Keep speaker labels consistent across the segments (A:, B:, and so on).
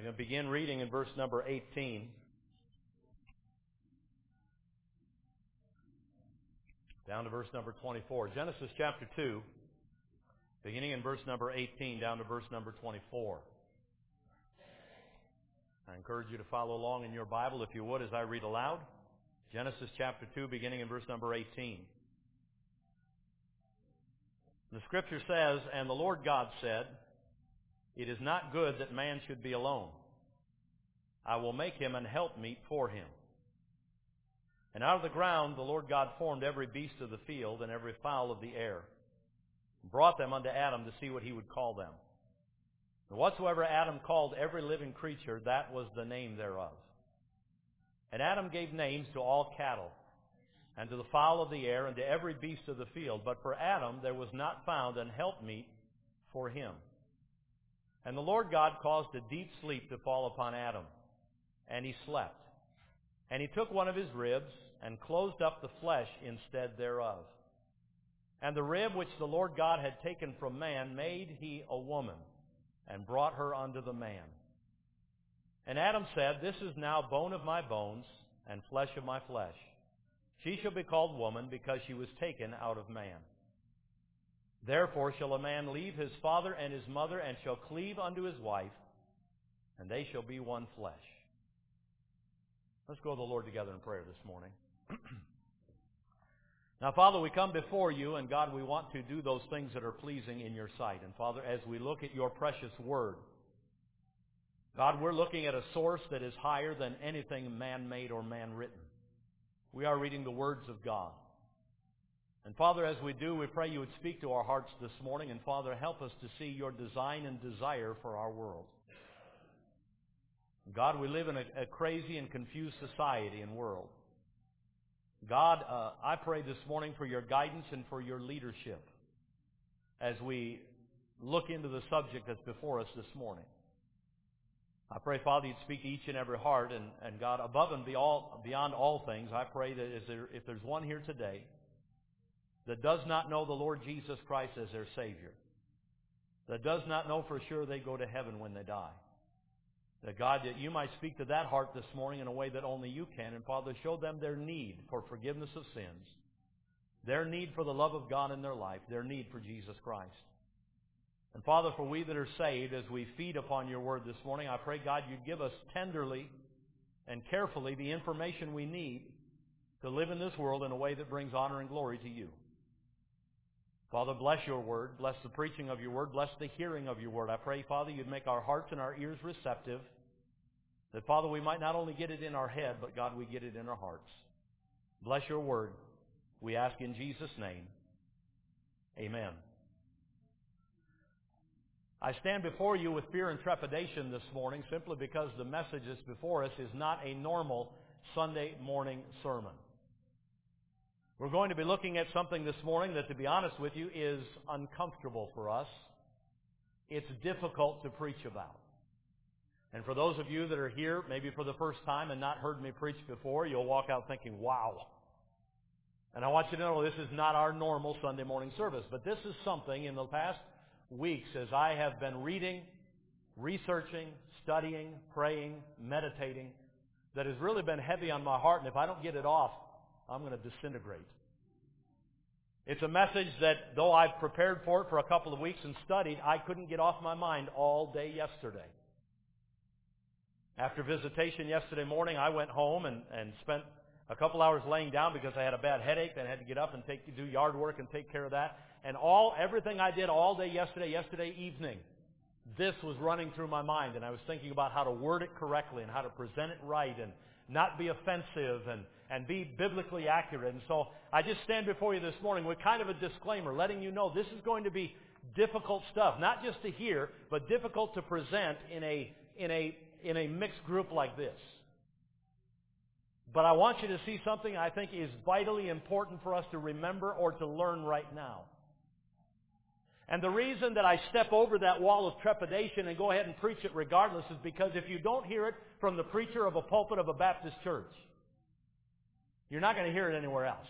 A: I'm going to begin reading in verse number 18. Down to verse number 24. Genesis chapter 2, beginning in verse number 18 down to verse number 24. I encourage you to follow along in your Bible, if you would, as I read aloud. Genesis chapter 2, beginning in verse number 18. The Scripture says, "And the Lord God said, It is not good that man should be alone. I will make him an helpmeet for him. And out of the ground the Lord God formed every beast of the field and every fowl of the air, and brought them unto Adam to see what he would call them. And whatsoever Adam called every living creature, that was the name thereof. And Adam gave names to all cattle, and to the fowl of the air, and to every beast of the field. But for Adam there was not found an helpmeet for him. And the Lord God caused a deep sleep to fall upon Adam, and he slept. And he took one of his ribs, and closed up the flesh instead thereof. And the rib which the Lord God had taken from man made he a woman, and brought her unto the man. And Adam said, This is now bone of my bones, and flesh of my flesh. She shall be called woman, because she was taken out of man. Therefore shall a man leave his father and his mother, and shall cleave unto his wife, and they shall be one flesh." Let's go to the Lord together in prayer this morning. Now, Father, we come before you, and God, we want to do those things that are pleasing in your sight. And Father, as we look at your precious word, God, we're looking at a source that is higher than anything man-made or man-written. We are reading the words of God. And Father, as we do, we pray you would speak to our hearts this morning. And Father, help us to see your design and desire for our world. God, we live in a crazy and confused society and world. God, I pray this morning for your guidance and for your leadership as we look into the subject that's before us this morning. I pray, Father, you'd speak to each and every heart. And God, above and beyond all things, I pray that if there's one here today that does not know the Lord Jesus Christ as their Savior, that does not know for sure they go to heaven when they die, that God, that you might speak to that heart this morning in a way that only you can. And Father, show them their need for forgiveness of sins, their need for the love of God in their life, their need for Jesus Christ. And Father, for we that are saved, as we feed upon your word this morning, I pray, God, you'd give us tenderly and carefully the information we need to live in this world in a way that brings honor and glory to you. Father, bless your word. Bless the preaching of your word. Bless the hearing of your word. I pray, Father, you'd make our hearts and our ears receptive, that, Father, we might not only get it in our head, but, God, we get it in our hearts. Bless your word. We ask in Jesus' name. Amen. I stand before you with fear and trepidation this morning simply because the message that's before us is not a normal Sunday morning sermon. We're going to be looking at something this morning that, to be honest with you, is uncomfortable for us. It's difficult to preach about. And for those of you that are here, maybe for the first time and not heard me preach before, you'll walk out thinking, wow. And I want you to know this is not our normal Sunday morning service. But this is something in the past weeks, as I have been reading, researching, studying, praying, meditating, that has really been heavy on my heart. And if I don't get it off, I'm going to disintegrate. It's a message that, though I've prepared for it for a couple of weeks and studied, I couldn't get off my mind all day yesterday. After visitation yesterday morning, I went home and spent a couple hours laying down because I had a bad headache and I had to get up and do yard work and take care of that. And everything I did all day yesterday evening, this was running through my mind. And I was thinking about how to word it correctly and how to present it right and not be offensive and be biblically accurate. And so I just stand before you this morning with kind of a disclaimer, letting you know this is going to be difficult stuff, not just to hear, but difficult to present in a mixed group like this. But I want you to see something I think is vitally important for us to remember or to learn right now. And the reason that I step over that wall of trepidation and go ahead and preach it regardless is because if you don't hear it from the preacher of a pulpit of a Baptist church, you're not going to hear it anywhere else.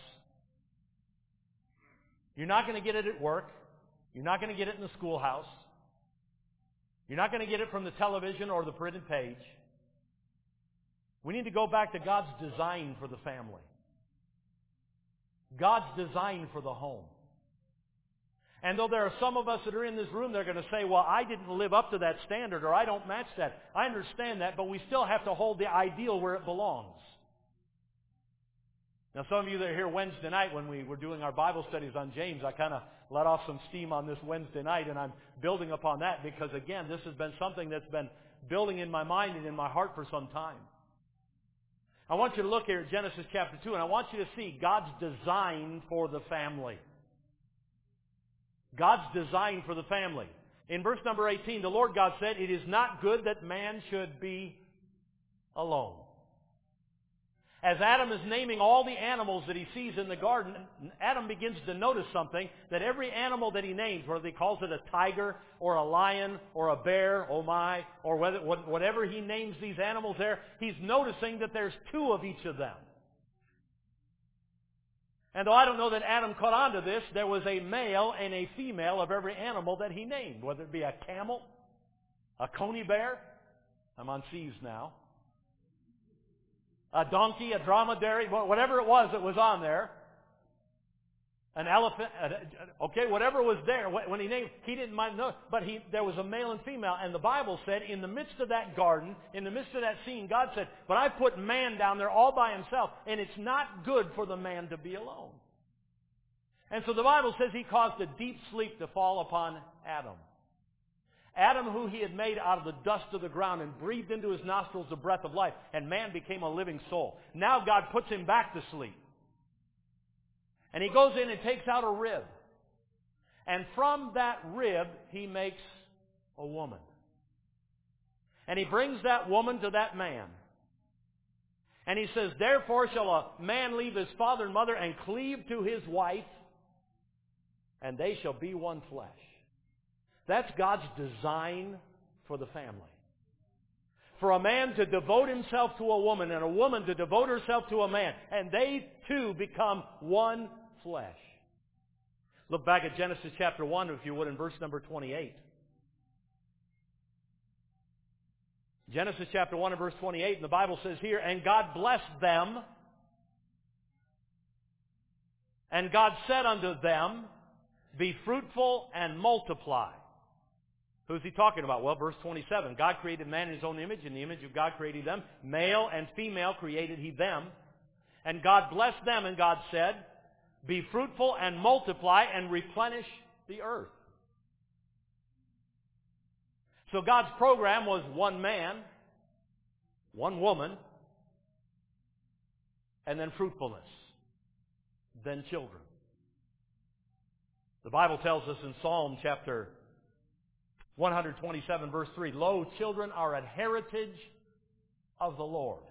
A: You're not going to get it at work. You're not going to get it in the schoolhouse. You're not going to get it from the television or the printed page. We need to go back to God's design for the family. God's design for the home. And though there are some of us that are in this room, they're going to say, well, I didn't live up to that standard, or I don't match that. I understand that, but we still have to hold the ideal where it belongs. Now, some of you that are here Wednesday night when we were doing our Bible studies on James, I kind of let off some steam on this Wednesday night, and I'm building upon that because, again, this has been something that's been building in my mind and in my heart for some time. I want you to look here at Genesis chapter 2, and I want you to see God's design for the family. God's design for the family. In verse number 18, the Lord God said, "It is not good that man should be alone." As Adam is naming all the animals that he sees in the garden, Adam begins to notice something, that every animal that he names, whether he calls it a tiger or a lion or a bear, oh my, or whatever he names these animals there, he's noticing that there's two of each of them. And though I don't know that Adam caught on to this, there was a male and a female of every animal that he named, whether it be a camel, a coney bear, I'm on C's now, a donkey, a dromedary, whatever it was that was on there, an elephant, okay, whatever was there, when he named, he didn't mind, no, but there was a male and female, and the Bible said in the midst of that garden, in the midst of that scene, God said, but I put man down there all by himself, and it's not good for the man to be alone. And so the Bible says he caused a deep sleep to fall upon Adam. Adam, who he had made out of the dust of the ground and breathed into his nostrils the breath of life, and man became a living soul. Now God puts him back to sleep. And he goes in and takes out a rib. And from that rib, he makes a woman. And he brings that woman to that man. And he says, "Therefore shall a man leave his father and mother and cleave to his wife, and they shall be one flesh." That's God's design for the family. For a man to devote himself to a woman and a woman to devote herself to a man. And they two become one flesh. Look back at Genesis chapter 1, if you would, in verse number 28. Genesis chapter 1 and verse 28, and the Bible says here, "And God blessed them, and God said unto them, Be fruitful and multiply." Who's he talking about? Well, verse 27. God created man in his own image. In the image of God created them. Male and female created he them. And God blessed them, and God said, "Be fruitful and multiply and replenish the earth." So God's program was one man, one woman, and then fruitfulness, then children. The Bible tells us in Psalm chapter 127, verse 3, "Lo, children are an heritage of the Lord."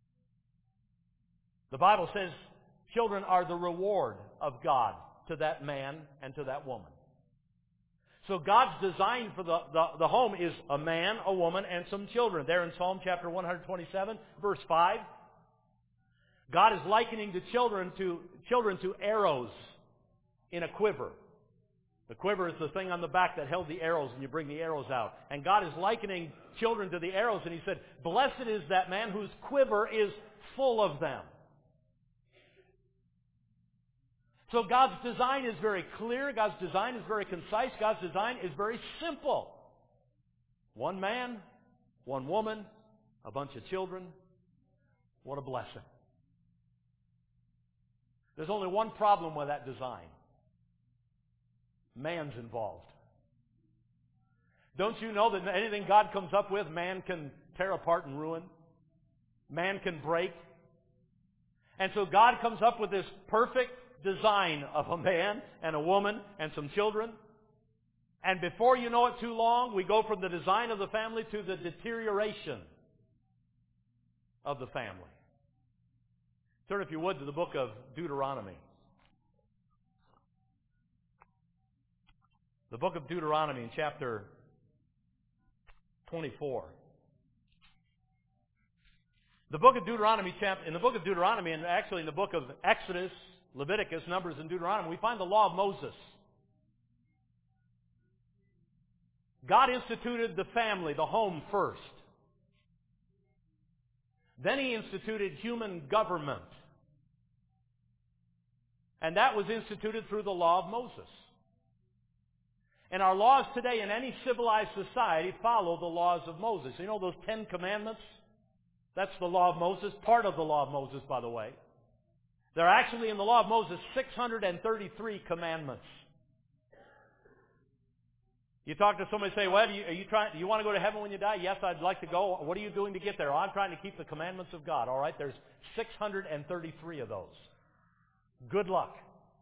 A: The Bible says children are the reward of God to that man and to that woman. So God's design for the home is a man, a woman, and some children. There in Psalm chapter 127, verse 5, God is likening the children to arrows in a quiver. The quiver is the thing on the back that held the arrows, and you bring the arrows out. And God is likening children to the arrows, and he said, "Blessed is that man whose quiver is full of them." So God's design is very clear. God's design is very concise. God's design is very simple. One man, one woman, a bunch of children. What a blessing. There's only one problem with that design. Man's involved. Don't you know that anything God comes up with, man can tear apart and ruin? Man can break. And so God comes up with this perfect design of a man and a woman and some children. And before you know it too long, we go from the design of the family to the deterioration of the family. Turn, if you would, to the book of Deuteronomy. The book of Deuteronomy in chapter 24. In the book of Deuteronomy, and actually in the book of Exodus, Leviticus, Numbers, and Deuteronomy, we find the law of Moses. God instituted the family, the home first. Then He instituted human government. And that was instituted through the law of Moses. And our laws today in any civilized society follow the laws of Moses. You know those 10 commandments? That's the law of Moses, part of the law of Moses, by the way. There are actually in the law of Moses 633 commandments. You talk to somebody and say, well, do you want to go to heaven when you die? Yes, I'd like to go. What are you doing to get there? Oh, I'm trying to keep the commandments of God. All right, there's 633 of those. Good luck.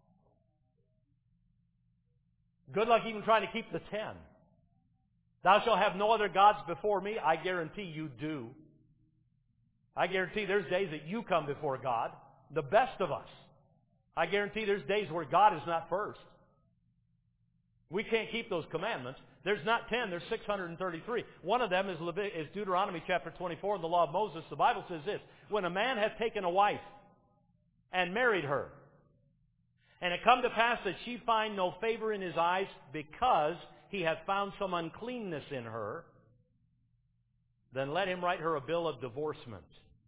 A: Good luck even trying to keep the 10. Thou shalt have no other gods before me. I guarantee you do. I guarantee there's days that you come before God, the best of us. I guarantee there's days where God is not first. We can't keep those commandments. There's not 10, there's 633. One of them is Deuteronomy chapter 24 in the law of Moses. The Bible says this, when a man hath taken a wife and married her, and it come to pass that she find no favor in his eyes because he hath found some uncleanness in her, then let him write her a bill of divorcement.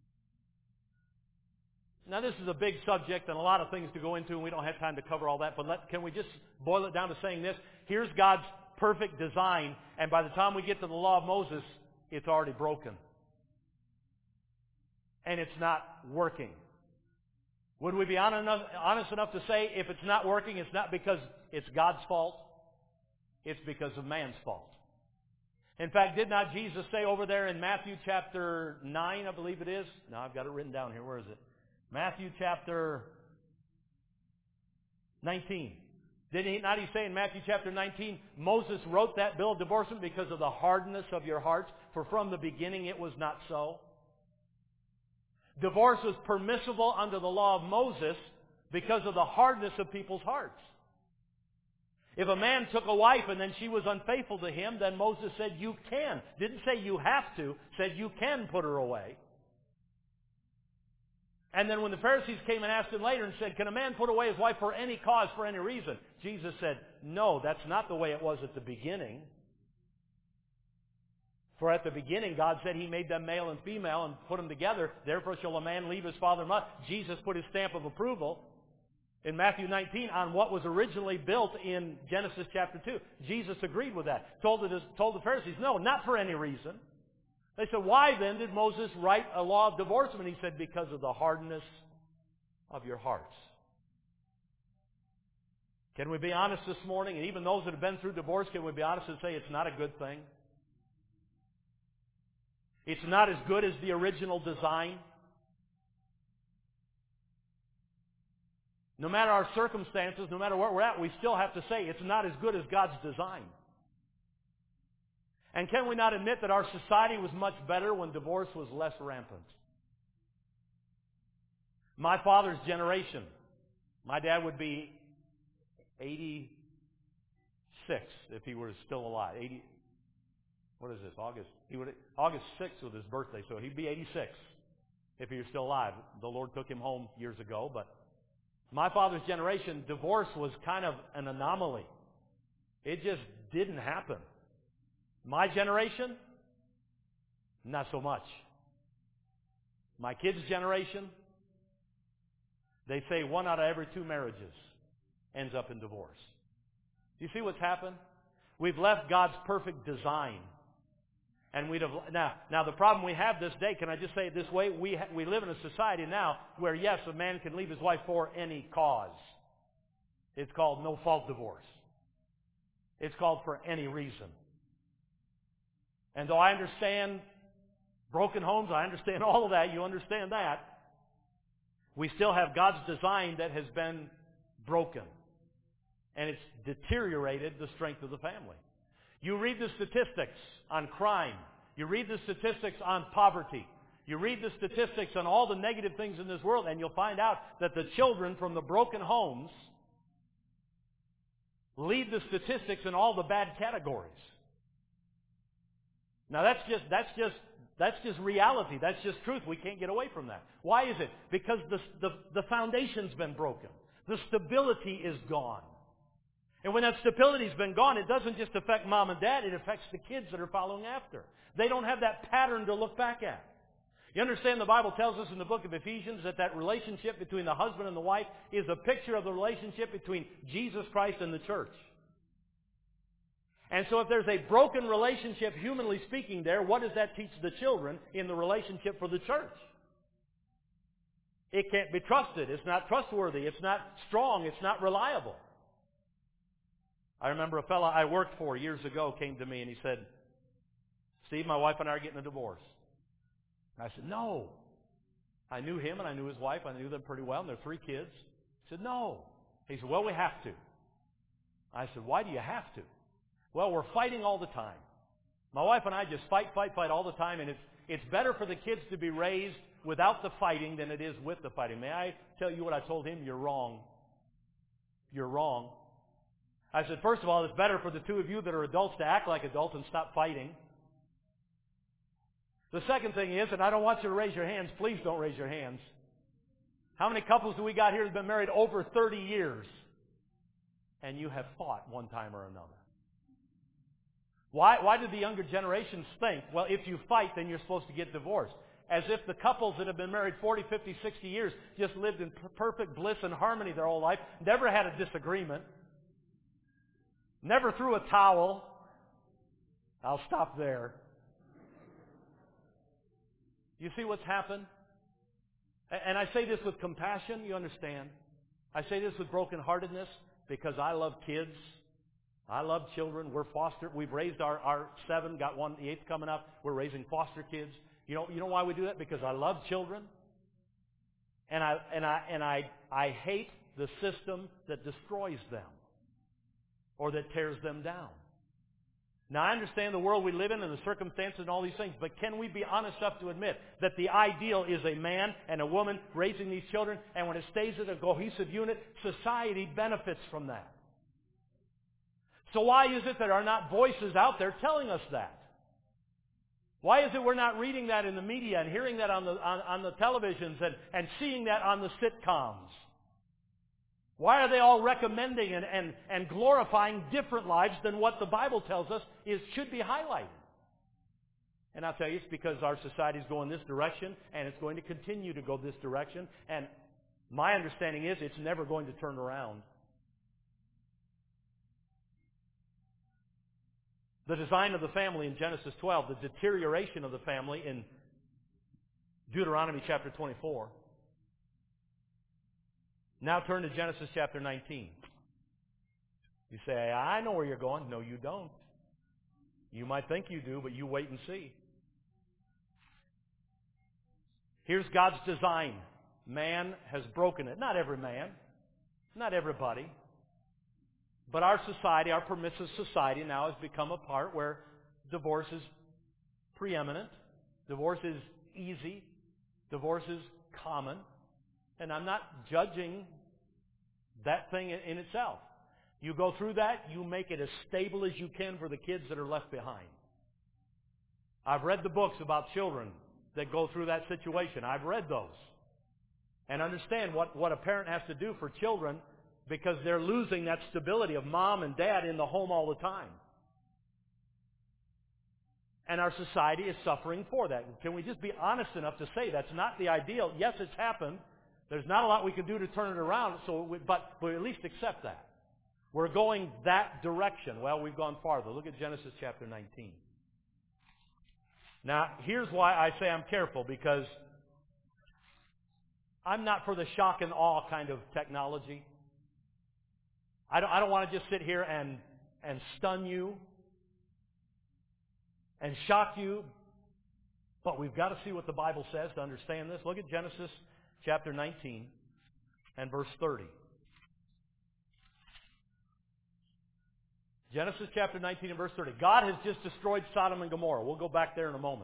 A: Now this is a big subject and a lot of things to go into, and we don't have time to cover all that, but can we just boil it down to saying this? Here's God's perfect design, and by the time we get to the law of Moses, it's already broken. And it's not working. Would we be honest enough to say if it's not working, it's not because it's God's fault, it's because of man's fault. In fact, did not Jesus say over there in Matthew chapter 9, I believe it is? No, I've got it written down here. Where is it? Matthew chapter 19. Did he not say in Matthew chapter 19, Moses wrote that bill of divorcement because of the hardness of your hearts, for from the beginning it was not so? Divorce was permissible under the law of Moses because of the hardness of people's hearts. If a man took a wife and then she was unfaithful to him, then Moses said you can. Didn't say you have to, said you can put her away. And then when the Pharisees came and asked him later and said, can a man put away his wife for any cause, for any reason? Jesus said, no, that's not the way it was at the beginning. For at the beginning, God said He made them male and female and put them together. Therefore shall a man leave his father and mother. Jesus put His stamp of approval in Matthew 19 on what was originally built in Genesis chapter 2. Jesus agreed with that. Told the Pharisees, no, not for any reason. They said, why then did Moses write a law of divorcement? He said, because of the hardness of your hearts. Can we be honest this morning? And even those that have been through divorce, can we be honest and say it's not a good thing? It's not as good as the original design. No matter our circumstances, no matter where we're at, we still have to say it's not as good as God's design. And can we not admit that our society was much better when divorce was less rampant? My father's generation, my dad would be 86 if he were still alive. What is this, August? August 6th was his birthday, so he'd be 86 if he was still alive. The Lord took him home years ago, but my father's generation, divorce was kind of an anomaly. It just didn't happen. My generation, not so much. My kids' generation, they say 1 out of every 2 marriages ends up in divorce. Do you see what's happened? We've left God's perfect design. And now the problem we have this day, can I just say it this way? We live in a society now where, yes, a man can leave his wife for any cause. It's called no-fault divorce. It's called for any reason. And though I understand broken homes, I understand all of that, you understand that, we still have God's design that has been broken. And it's deteriorated the strength of the family. You read the statistics on crime. You read the statistics on poverty. You read the statistics on all the negative things in this world, and you'll find out that the children from the broken homes lead the statistics in all the bad categories. Now that's just reality. That's just truth. We can't get away from that. Why is it? Because the foundation's been broken. The stability is gone. And when that stability's been gone, it doesn't just affect mom and dad, it affects the kids that are following after. They don't have that pattern to look back at. You understand the Bible tells us in the book of Ephesians that relationship between the husband and the wife is a picture of the relationship between Jesus Christ and the church. And so if there's a broken relationship, humanly speaking there, what does that teach the children in the relationship for the church? It can't be trusted. It's not trustworthy. It's not strong. It's not reliable. I remember a fellow I worked for years ago came to me and he said, "Steve, my wife and I are getting a divorce." And I said, "No." I knew him and I knew his wife. I knew them pretty well and their 3 kids. He said, "No." He said, "Well, we have to." I said, "Why do you have to?" "Well, we're fighting all the time. My wife and I just fight all the time, and it's better for the kids to be raised without the fighting than it is with the fighting." May I tell you what I told him? You're wrong. You're wrong. I said, first of all, it's better for the 2 of you that are adults to act like adults and stop fighting. The second thing is, and I don't want you to raise your hands, please don't raise your hands. How many couples do we got here that have been married over 30 years? And you have fought one time or another. Why do the younger generations think, well, if you fight, then you're supposed to get divorced? As if the couples that have been married 40, 50, 60 years just lived in perfect bliss and harmony their whole life, never had a disagreement, never threw a towel. I'll stop there. You see what's happened? And I say this with compassion, you understand. I say this with brokenheartedness because I love kids. I love children. We've raised our 7, got one, the 8th coming up. We're raising foster kids. You know why we do that? Because I love children. And I hate the system that destroys them or that tears them down. Now, I understand the world we live in and the circumstances and all these things, but can we be honest enough to admit that the ideal is a man and a woman raising these children, and when it stays as a cohesive unit, society benefits from that? So why is it there are not voices out there telling us that? Why is it we're not reading that in the media and hearing that on the televisions and seeing that on the sitcoms? Why are they all recommending and glorifying different lives than what the Bible tells us should be highlighted? And I'll tell you, it's because our society is going this direction, and it's going to continue to go this direction. And my understanding is it's never going to turn around. The design of the family in Genesis 12, the deterioration of the family in Deuteronomy chapter 24. Now turn to Genesis chapter 19. You say, I know where you're going. No, you don't. You might think you do, but you wait and see. Here's God's design. Man has broken it. Not every man. Not everybody. But our society, our permissive society now has become a part where divorce is preeminent. Divorce is easy. Divorce is common. And I'm not judging that thing in itself. You go through that, you make it as stable as you can for the kids that are left behind. I've read the books about children that go through that situation. I've read those. And understand what a parent has to do for children, because they're losing that stability of mom and dad in the home all the time. And our society is suffering for that. Can we just be honest enough to say that's not the ideal? Yes, it's happened. There's not a lot we can do to turn it around, but we at least accept that. We're going that direction. Well, we've gone farther. Look at Genesis chapter 19. Now, here's why I say I'm careful, because I'm not for the shock and awe kind of technology. I don't want to just sit here and stun you and shock you, but we've got to see what the Bible says to understand this. Look at Genesis chapter 19 and verse 30. Genesis chapter 19 and verse 30. God has just destroyed Sodom and Gomorrah. We'll go back there in a moment.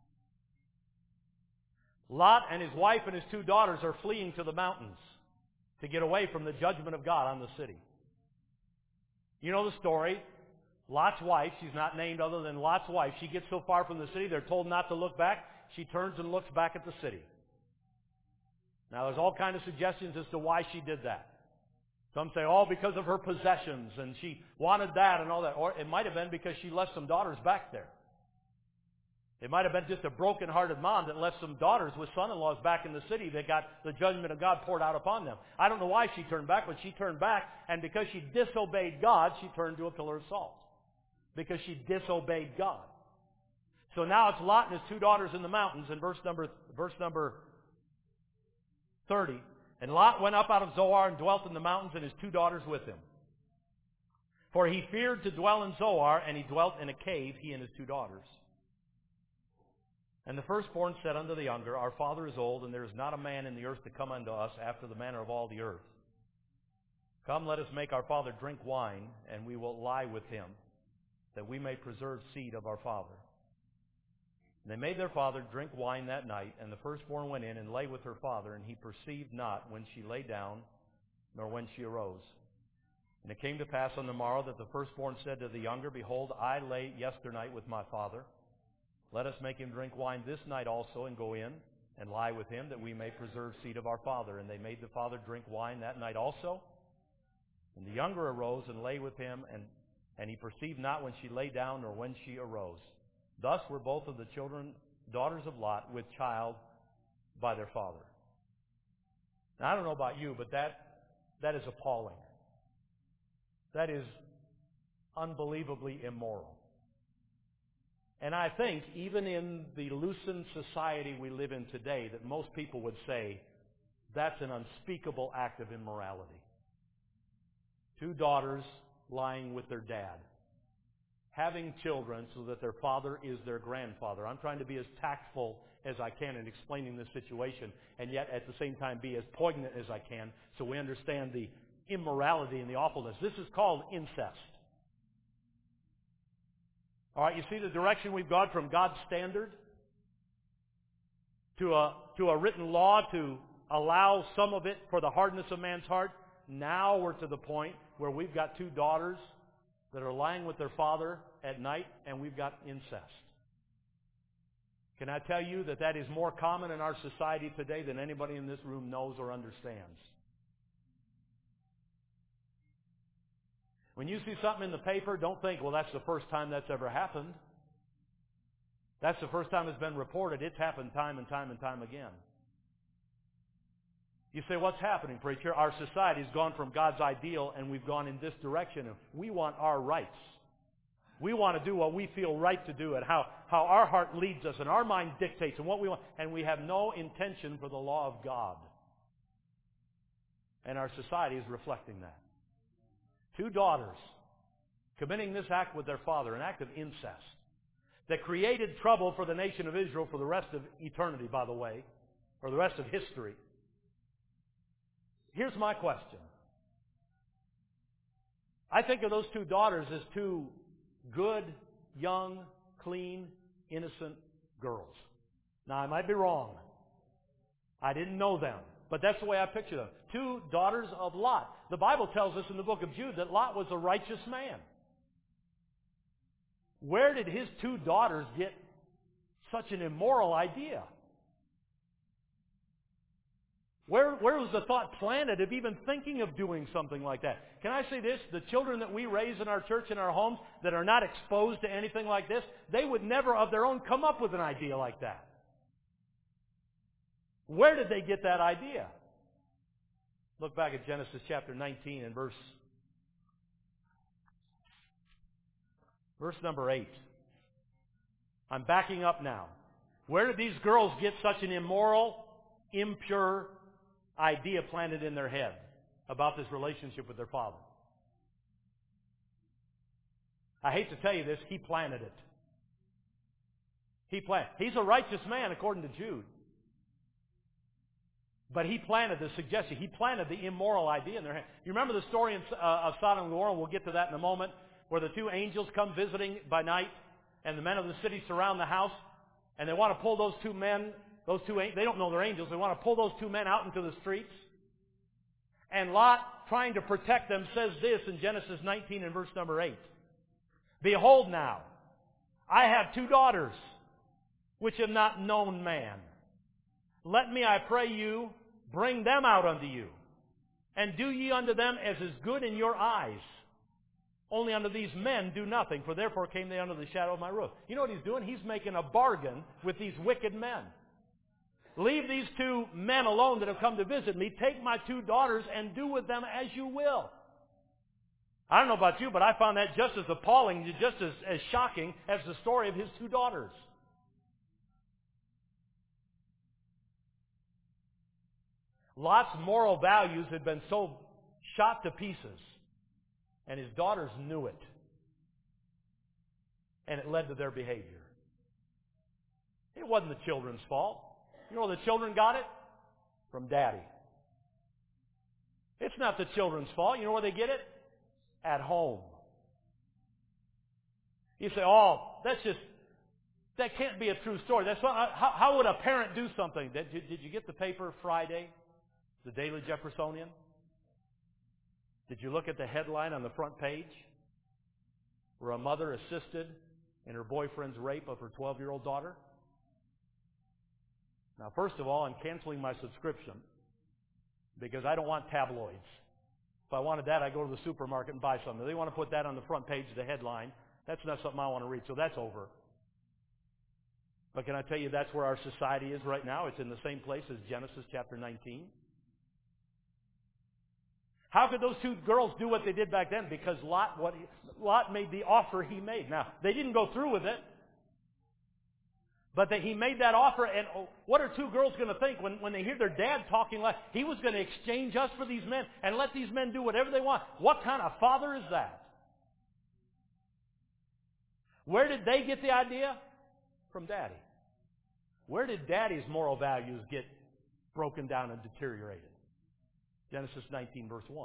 A: Lot and his wife and his 2 daughters are fleeing to the mountains to get away from the judgment of God on the city. You know the story. Lot's wife, she's not named other than Lot's wife, she gets so far from the city, they're told not to look back. She turns and looks back at the city. Now, there's all kinds of suggestions as to why she did that. Some say, oh, because of her possessions, and she wanted that and all that. Or it might have been because she left some daughters back there. It might have been just a broken-hearted mom that left some daughters with son-in-laws back in the city that got the judgment of God poured out upon them. I don't know why she turned back, but she turned back, and because she disobeyed God, she turned to a pillar of salt. Because she disobeyed God. So now it's Lot and his two daughters in the mountains in verse number 30. And Lot went up out of Zoar and dwelt in the mountains, and his two daughters with him. For he feared to dwell in Zoar, and he dwelt in a cave, he and his two daughters. And the firstborn said unto the younger, Our father is old, and there is not a man in the earth to come unto us after the manner of all the earth. Come, let us make our father drink wine, and we will lie with him, that we may preserve seed of our father. And they made their father drink wine that night, and the firstborn went in and lay with her father, and he perceived not when she lay down, nor when she arose. And it came to pass on the morrow that the firstborn said to the younger, Behold, I lay yesternight with my father. Let us make him drink wine this night also, and go in and lie with him, that we may preserve seed of our father. And they made the father drink wine that night also. And the younger arose and lay with him, and he perceived not when she lay down, nor when she arose. Thus were both of the daughters of Lot, with child by their father. Now, I don't know about you, but that is appalling. That is unbelievably immoral. And I think, even in the loosened society we live in today, that most people would say that's an unspeakable act of immorality. Two daughters lying with their dad, having children so that their father is their grandfather. I'm trying to be as tactful as I can in explaining this situation, and yet at the same time be as poignant as I can so we understand the immorality and the awfulness. This is called incest. All right, you see the direction we've gone from God's standard to a written law to allow some of it for the hardness of man's heart. Now we're to the point where we've got two daughters that are lying with their father at night, and we've got incest. Can I tell you that that is more common in our society today than anybody in this room knows or understands? When you see something in the paper, don't think, well, that's the first time that's ever happened. That's the first time it's been reported. It's happened time and time and time again. You say, what's happening, preacher? Our society has gone from God's ideal, and we've gone in this direction. And we want our rights. We want to do what we feel right to do and how our heart leads us and our mind dictates and what we want. And we have no intention for the law of God. And our society is reflecting that. Two daughters committing this act with their father, an act of incest, that created trouble for the nation of Israel for the rest of eternity, by the way, or the rest of history. Here's my question. I think of those two daughters as two good, young, clean, innocent girls. Now, I might be wrong. I didn't know them. But that's the way I picture them. Two daughters of Lot. The Bible tells us in the book of Jude that Lot was a righteous man. Where did his two daughters get such an immoral idea? Where was the thought planted of even thinking of doing something like that? Can I say this? The children that we raise in our church and our homes that are not exposed to anything like this, they would never of their own come up with an idea like that. Where did they get that idea? Look back at Genesis chapter 19 and verse number 8. I'm backing up now. Where did these girls get such an immoral, impure idea planted in their head about this relationship with their father? I hate to tell you this, he planted it. He's a righteous man according to Jude. But he planted the suggestion. He planted the immoral idea in their head. You remember the story of Sodom and Gomorrah? We'll get to that in a moment. Where the two angels come visiting by night, and the men of the city surround the house, and they want to pull those two men, they don't know they're angels, they want to pull those two men out into the streets. And Lot, trying to protect them, says this in Genesis 19 and verse number 8. Behold now, I have two daughters, which have not known man. Let me, I pray you, bring them out unto you, And do ye unto them as is good in your eyes. Only unto these men do nothing, for therefore came they under the shadow of my roof. You know what he's doing? He's making a bargain with these wicked men. Leave these two men alone that have come to visit me. Take my two daughters and do with them as you will. I don't know about you, but I found that just as appalling, just as shocking as the story of his two daughters. Lot's moral values had been so shot to pieces, and his daughters knew it. And it led to their behavior. It wasn't the children's fault. You know where the children got it? From Daddy. It's not the children's fault. You know where they get it? At home. You say, oh, that can't be a true story. How would a parent do something? Did you get the paper Friday? The Daily Jeffersonian? Did you look at the headline on the front page? Where a mother assisted in her boyfriend's rape of her 12-year-old daughter? Now, first of all, I'm canceling my subscription because I don't want tabloids. If I wanted that, I'd go to the supermarket and buy something. They want to put that on the front page of the headline. That's not something I want to read, so that's over. But can I tell you that's where our society is right now? It's in the same place as Genesis chapter 19. How could those two girls do what they did back then? Because Lot made the offer he made. Now, they didn't go through with it. But he made that offer, and what are two girls going to think when they hear their dad talking like he was going to exchange us for these men and let these men do whatever they want? What kind of father is that? Where did they get the idea? From Daddy. Where did Daddy's moral values get broken down and deteriorated? Genesis 19, verse 1.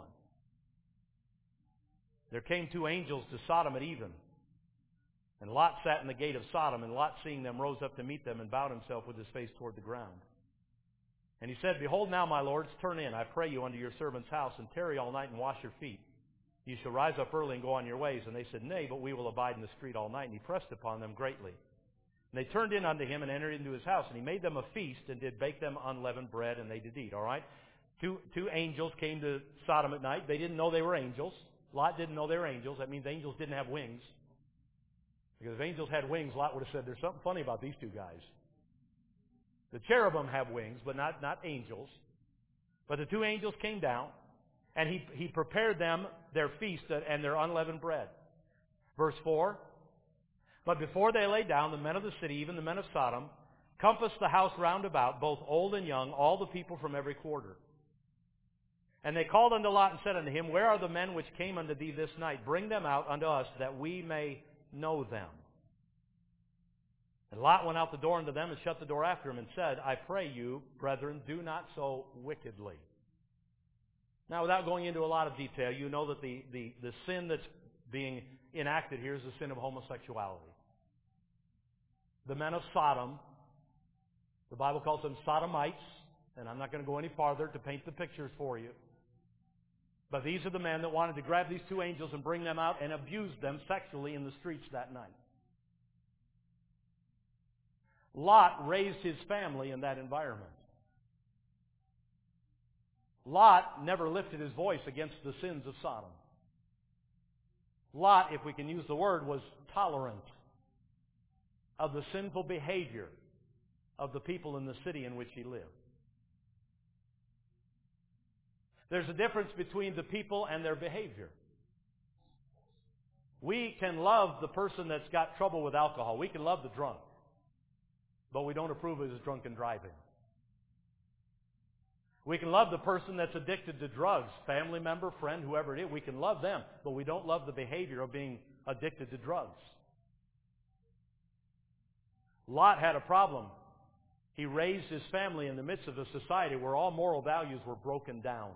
A: There came two angels to Sodom at even. And Lot sat in the gate of Sodom, and Lot, seeing them, rose up to meet them and bowed himself with his face toward the ground. And he said, Behold now, my lords, turn in, I pray you, unto your servant's house, and tarry all night and wash your feet. You shall rise up early and go on your ways. And they said, Nay, but we will abide in the street all night. And he pressed upon them greatly. And they turned in unto him and entered into his house. And he made them a feast and did bake them unleavened bread, and they did eat. All right? Two angels came to Sodom at night. They didn't know they were angels. Lot didn't know they were angels. That means angels didn't have wings. Because if angels had wings, Lot would have said, there's something funny about these two guys. The cherubim have wings, but not angels. But the two angels came down, and he prepared them their feast and their unleavened bread. Verse 4, But before they lay down, the men of the city, even the men of Sodom, compassed the house round about, both old and young, all the people from every quarter. And they called unto Lot and said unto him, Where are the men which came unto thee this night? Bring them out unto us, that we may know them. And Lot went out the door unto them and shut the door after him and said, I pray you, brethren, do not so wickedly. Now, without going into a lot of detail, you know that the sin that's being enacted here is the sin of homosexuality. The men of Sodom, the Bible calls them Sodomites, and I'm not going to go any farther to paint the pictures for you. But these are the men that wanted to grab these two angels and bring them out and abuse them sexually in the streets that night. Lot raised his family in that environment. Lot never lifted his voice against the sins of Sodom. Lot, if we can use the word, was tolerant of the sinful behavior of the people in the city in which he lived. There's a difference between the people and their behavior. We can love the person that's got trouble with alcohol. We can love the drunk. But we don't approve of his drunken driving. We can love the person that's addicted to drugs, family member, friend, whoever it is. We can love them, but we don't love the behavior of being addicted to drugs. Lot had a problem. He raised his family in the midst of a society where all moral values were broken down.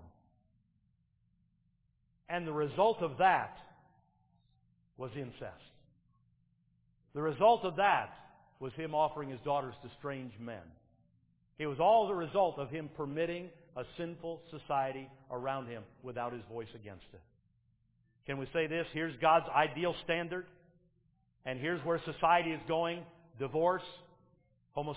A: And the result of that was incest. The result of that was him offering his daughters to strange men. It was all the result of him permitting a sinful society around him without his voice against it. Can we say this? Here's God's ideal standard, and here's where society is going. Divorce,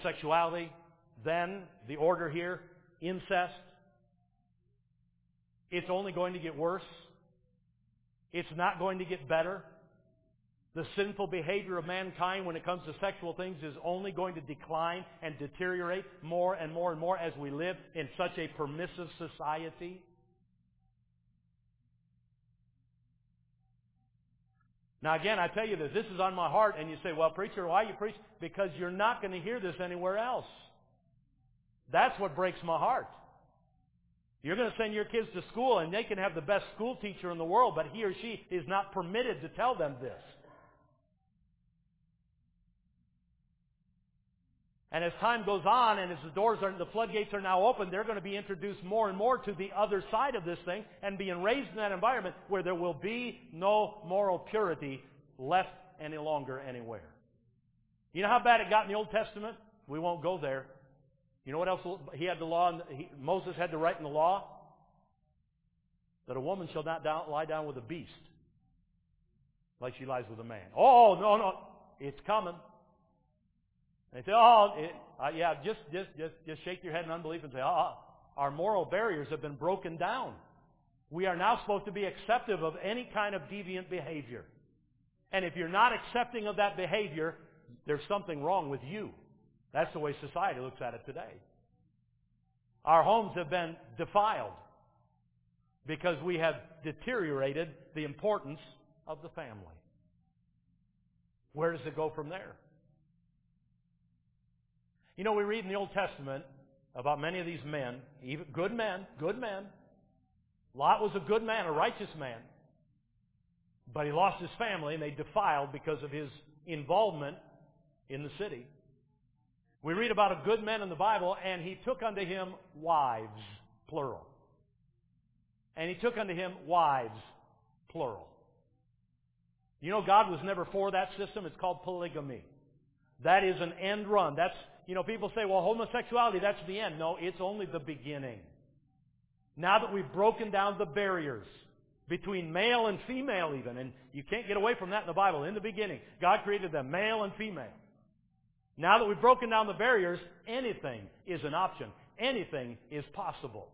A: homosexuality, then the order here, incest. It's only going to get worse. It's not going to get better. The sinful behavior of mankind when it comes to sexual things is only going to decline and deteriorate more and more and more as we live in such a permissive society. Now again, I tell you this is on my heart, and you say, well, preacher, why you preach? Because you're not going to hear this anywhere else. That's what breaks my heart. You're going to send your kids to school, and they can have the best school teacher in the world, but he or she is not permitted to tell them this. And as time goes on, and as the floodgates are now open, they're going to be introduced more and more to the other side of this thing, and being raised in that environment where there will be no moral purity left any longer anywhere. You know how bad it got in the Old Testament? We won't go there. You know what else he had the law? Moses had to write in the law that a woman shall not lie down with a beast like she lies with a man. Oh, no, it's coming. They say, just shake your head in unbelief and say, our moral barriers have been broken down. We are now supposed to be acceptive of any kind of deviant behavior. And if you're not accepting of that behavior, there's something wrong with you. That's the way society looks at it today. Our homes have been defiled because we have deteriorated the importance of the family. Where does it go from there? You know, we read in the Old Testament about many of these men, even good men. Lot was a good man, a righteous man. But he lost his family, and they defiled because of his involvement in the city. We read about a good man in the Bible, and he took unto him wives, plural. And he took unto him wives, plural. You know, God was never for that system. It's called polygamy. That is an end run. People say, well, homosexuality, that's the end. No, it's only the beginning. Now that we've broken down the barriers between male and female even, and you can't get away from that in the Bible. In the beginning, God created them, male and female. Now that we've broken down the barriers, anything is an option. Anything is possible.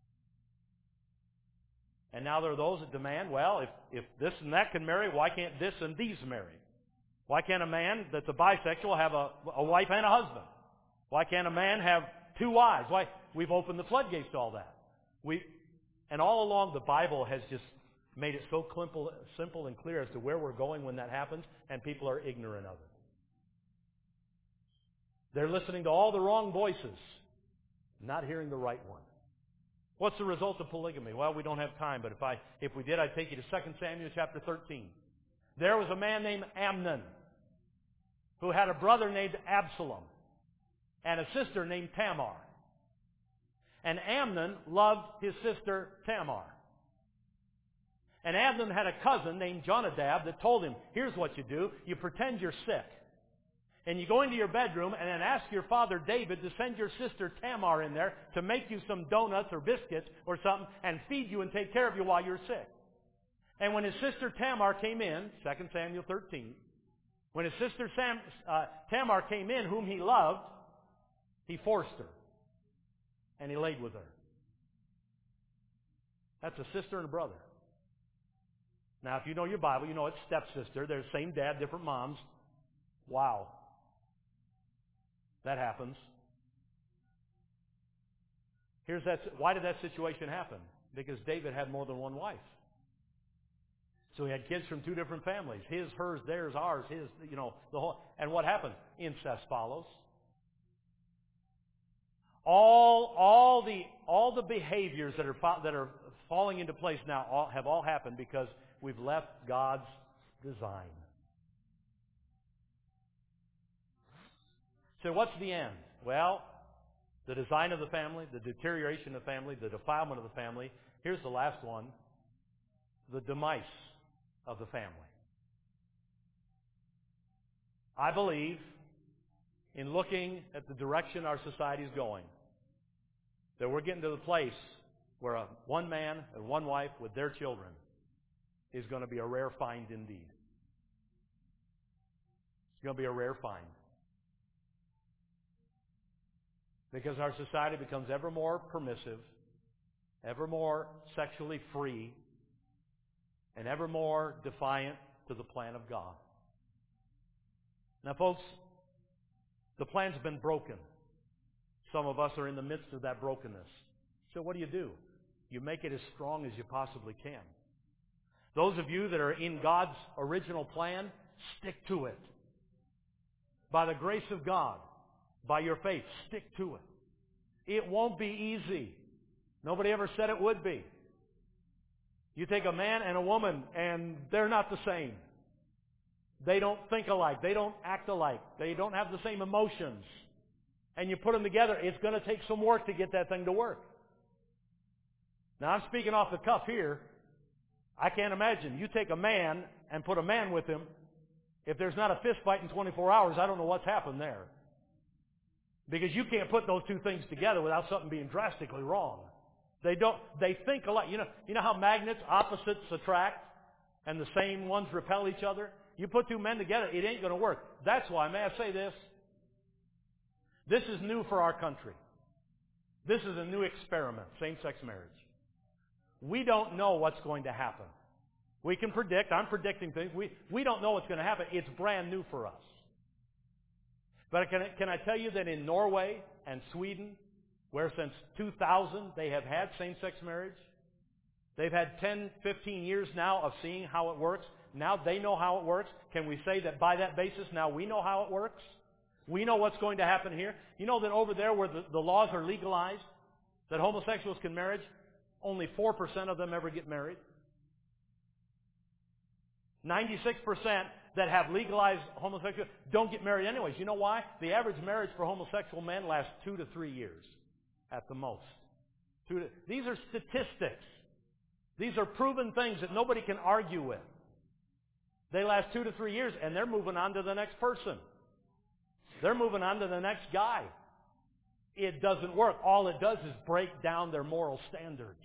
A: And now there are those that demand, well, if this and that can marry, why can't this and these marry? Why can't a man that's a bisexual have a wife and a husband? Why can't a man have two wives? Why? We've opened the floodgates to all that. And all along the Bible has just made it so simple and clear as to where we're going when that happens, and people are ignorant of it. They're listening to all the wrong voices, not hearing the right one. What's the result of polygamy? Well, we don't have time, but if we did, I'd take you to 2 Samuel chapter 13. There was a man named Amnon who had a brother named Absalom and a sister named Tamar. And Amnon loved his sister Tamar. And Amnon had a cousin named Jonadab that told him, here's what you do. You pretend you're sick. And you go into your bedroom and then ask your father David to send your sister Tamar in there to make you some donuts or biscuits or something and feed you and take care of you while you're sick. And when his sister Tamar came in, 2 Samuel 13, when his sister Tamar came in, whom he loved, he forced her. And he laid with her. That's a sister and a brother. Now, if you know your Bible, you know it's stepsister. They're the same dad, different moms. Wow. That happens. Why did that situation happen? Because David had more than one wife. So he had kids from two different families. His, hers, theirs, ours, his, the whole. And what happened? Incest follows. All the behaviors that are falling into place now have all happened because we've left God's design. So what's the end? Well, the design of the family, the deterioration of the family, the defilement of the family. Here's the last one. The demise of the family. I believe, in looking at the direction our society is going, that we're getting to the place where one man and one wife with their children is going to be a rare find indeed. It's going to be a rare find. Because our society becomes ever more permissive, ever more sexually free, and ever more defiant to the plan of God. Now, folks, the plan's been broken. Some of us are in the midst of that brokenness. So what do? You make it as strong as you possibly can. Those of you that are in God's original plan, stick to it. By the grace of God, by your faith, stick to it. It won't be easy. Nobody ever said it would be. You take a man and a woman, and they're not the same. They don't think alike. They don't act alike. They don't have the same emotions. And you put them together, it's going to take some work to get that thing to work. Now, I'm speaking off the cuff here. I can't imagine. You take a man and put a man with him. If there's not a fist fight in 24 hours, I don't know what's happened there. Because you can't put those two things together without something being drastically wrong. They think alike. You know how magnets, opposites attract, and the same ones repel each other? You put two men together, it ain't going to work. That's why, may I say this? This is new for our country. This is a new experiment, same-sex marriage. We don't know what's going to happen. We can predict. I'm predicting things. We don't know what's going to happen. It's brand new for us. But can I tell you that in Norway and Sweden, where since 2000 they have had same-sex marriage, they've had 10, 15 years now of seeing how it works. Now they know how it works. Can we say that by that basis now we know how it works? We know what's going to happen here. You know that over there where the laws are legalized, that homosexuals can marry, only 4% of them ever get married. 96% that have legalized homosexuality don't get married anyways. You know why? The average marriage for homosexual men lasts 2 to 3 years at the most. These are statistics. These are proven things that nobody can argue with. They last 2 to 3 years, and they're moving on to the next person. They're moving on to the next guy. It doesn't work. All it does is break down their moral standards.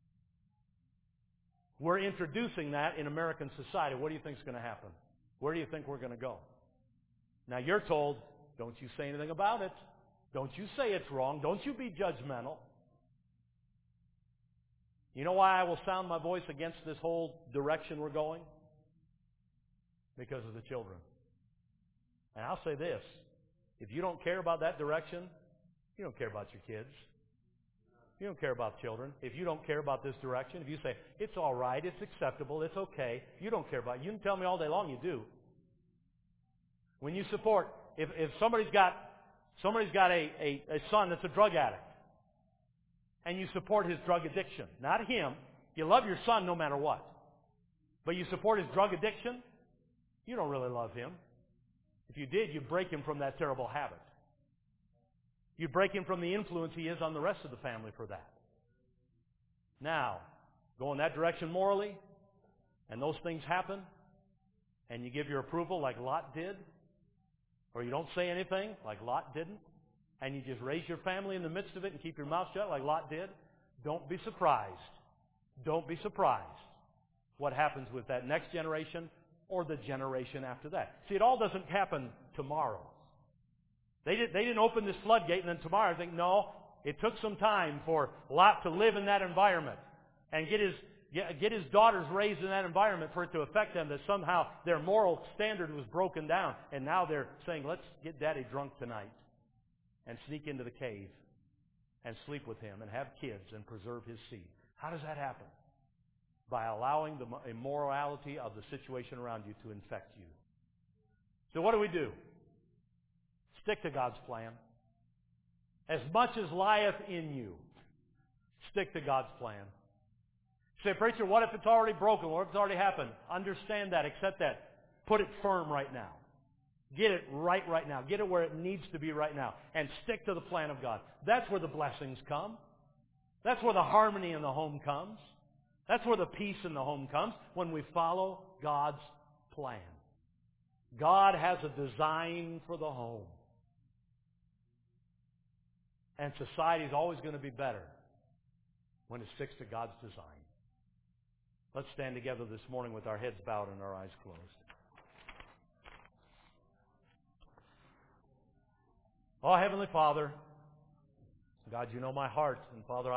A: We're introducing that in American society. What do you think is going to happen? Where do you think we're going to go? Now you're told, don't you say anything about it. Don't you say it's wrong. Don't you be judgmental. You know why I will sound my voice against this whole direction we're going? Because of the children. And I'll say this. If you don't care about that direction, you don't care about your kids. You don't care about children. If you don't care about this direction, if you say, it's all right, it's acceptable, it's okay, you don't care about it. You can tell me all day long you do. When you support, if somebody's got a son that's a drug addict, and you support his drug addiction, not him, you love your son no matter what, but you support his drug addiction, you don't really love him. If you did, you'd break him from that terrible habit. You break him from the influence he is on the rest of the family for that. Now, go in that direction morally, and those things happen, and you give your approval like Lot did, or you don't say anything like Lot didn't, and you just raise your family in the midst of it and keep your mouth shut like Lot did, don't be surprised. Don't be surprised what happens with that next generation or the generation after that. See, it all doesn't happen tomorrow. They didn't open this floodgate and then tomorrow think, no, it took some time for Lot to live in that environment and get his daughters raised in that environment for it to affect them, that somehow their moral standard was broken down. And now they're saying, let's get Daddy drunk tonight and sneak into the cave and sleep with him and have kids and preserve his seed. How does that happen? By allowing the immorality of the situation around you to infect you. So what do? Stick to God's plan. As much as lieth in you, stick to God's plan. Say, preacher, what if it's already broken? What if it's already happened? Understand that. Accept that. Put it firm right now. Get it right now. Get it where it needs to be right now. And stick to the plan of God. That's where the blessings come. That's where the harmony in the home comes. That's where the peace in the home comes, when we follow God's plan. God has a design for the home. And society is always going to be better when it sticks to God's design. Let's stand together this morning with our heads bowed and our eyes closed. Oh, Heavenly Father, God, you know my heart. And Father,